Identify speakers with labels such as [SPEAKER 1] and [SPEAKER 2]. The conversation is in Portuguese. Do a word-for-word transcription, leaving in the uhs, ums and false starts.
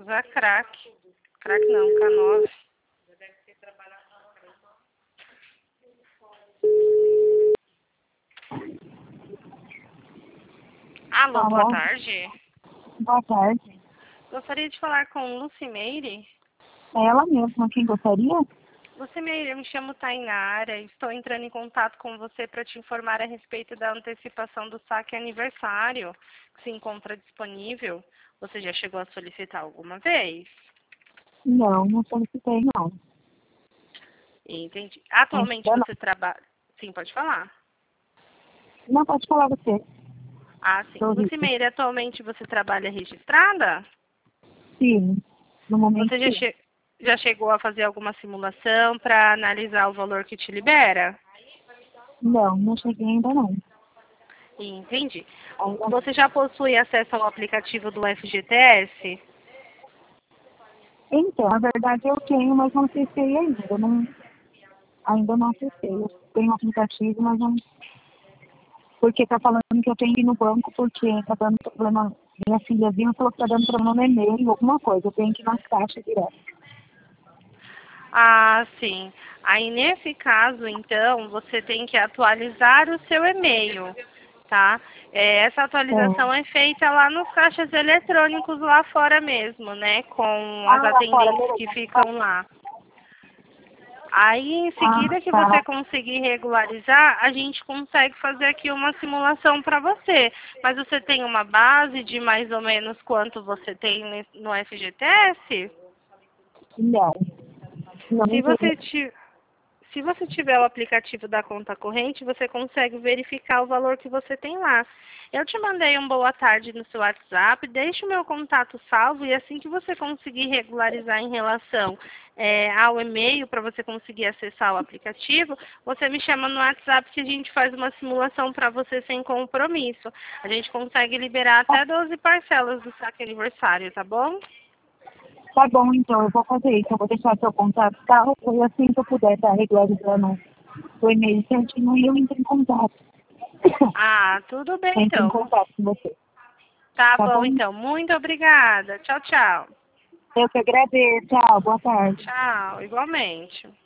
[SPEAKER 1] Usar crack. Crack não, K nove. Alô,
[SPEAKER 2] Alô?
[SPEAKER 1] boa tarde.
[SPEAKER 2] Boa tarde.
[SPEAKER 1] Gostaria de falar com Lucimeire.
[SPEAKER 2] É ela mesma, quem gostaria?
[SPEAKER 1] Lucimeire, eu me chamo Tainara e estou entrando em contato com você para te informar a respeito da antecipação do saque aniversário que se encontra disponível. Você já chegou a solicitar alguma vez?
[SPEAKER 2] Não, não solicitei não.
[SPEAKER 1] Entendi. Atualmente
[SPEAKER 2] Ainda
[SPEAKER 1] você trabalha... Sim, pode falar.
[SPEAKER 2] não. Não, pode falar você.
[SPEAKER 1] Ah, sim.
[SPEAKER 2] Tô rica.
[SPEAKER 1] Lucimeire, atualmente você trabalha registrada?
[SPEAKER 2] Sim, no momento
[SPEAKER 1] Você já,
[SPEAKER 2] sim.
[SPEAKER 1] che... já chegou a fazer alguma simulação para analisar o valor que te libera?
[SPEAKER 2] Não, não cheguei ainda não.
[SPEAKER 1] Entendi.
[SPEAKER 2] Ainda não.
[SPEAKER 1] Você já possui acesso ao aplicativo do F G T S?
[SPEAKER 2] Então, na verdade eu tenho, mas não acessei ainda. Eu não, ainda não acessei. Eu tenho um aplicativo, mas não. Porque tá falando que eu tenho que ir no banco porque tá dando problema. Minha filhazinha falou que tá dando problema no e-mail, alguma coisa. Eu tenho que ir nas caixas direto.
[SPEAKER 1] Ah, sim. Aí, nesse caso, então, você tem que atualizar o seu e-mail, tá? É, essa atualização
[SPEAKER 2] É.
[SPEAKER 1] é feita lá nos caixas eletrônicos lá fora mesmo, né? Com as
[SPEAKER 2] Ah, lá fora,
[SPEAKER 1] atendentes que
[SPEAKER 2] beleza.
[SPEAKER 1] ficam lá. Aí, em
[SPEAKER 2] Ah,
[SPEAKER 1] seguida que você
[SPEAKER 2] tá.
[SPEAKER 1] conseguir regularizar, a gente consegue fazer aqui uma simulação para você. Mas você tem uma base de mais ou menos quanto você tem nesse- no F G T S?
[SPEAKER 2] Não. Não,
[SPEAKER 1] Se
[SPEAKER 2] não
[SPEAKER 1] você,
[SPEAKER 2] tenho.
[SPEAKER 1] ti- se você tiver o aplicativo da conta corrente, você consegue verificar o valor que você tem lá. Eu te mandei um boa tarde no seu WhatsApp, deixe o meu contato salvo e assim que você conseguir regularizar em relação é, ao e-mail para você conseguir acessar o aplicativo, você me chama no WhatsApp que a gente faz uma simulação para você sem compromisso. A gente consegue liberar até doze parcelas do saque aniversário, tá bom?
[SPEAKER 2] Tá bom, então, eu vou fazer isso. Eu vou deixar seu contato tal, e assim que eu puder estar regularizando o e-mail certinho, eu entro em contato.
[SPEAKER 1] Ah, tudo bem
[SPEAKER 2] Entro em
[SPEAKER 1] então.
[SPEAKER 2] contato com você.
[SPEAKER 1] Tá
[SPEAKER 2] Tá
[SPEAKER 1] bom
[SPEAKER 2] bom?
[SPEAKER 1] então. Muito obrigada. Tchau, tchau.
[SPEAKER 2] Eu que agradeço. Tchau, boa tarde.
[SPEAKER 1] Tchau, igualmente.